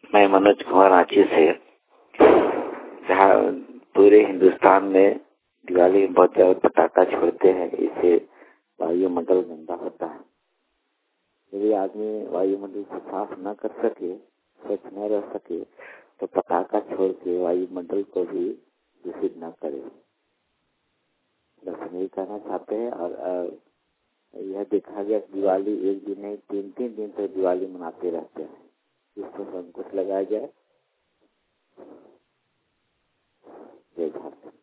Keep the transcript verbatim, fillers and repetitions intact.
मैं मनोज कुमार रांची से। जहाँ पूरे हिंदुस्तान में दिवाली में बहुत ज्यादा पटाखा छोड़ते हैं, इससे वायुमंडल गंदा होता है। यदि आदमी वायुमंडल को साफ न कर सके, स्वच्छ न रह सके, तो पटाखा छोड़ के वायुमंडल को भी दूषित न करे। बस यही कहना चाहते हैं। और यह देखा गया दिवाली एक दिन नहीं, तीन तीन दिन तक दिवाली मनाते रहते हैं। इसको अंकुश लगाया जाए। जय भारत।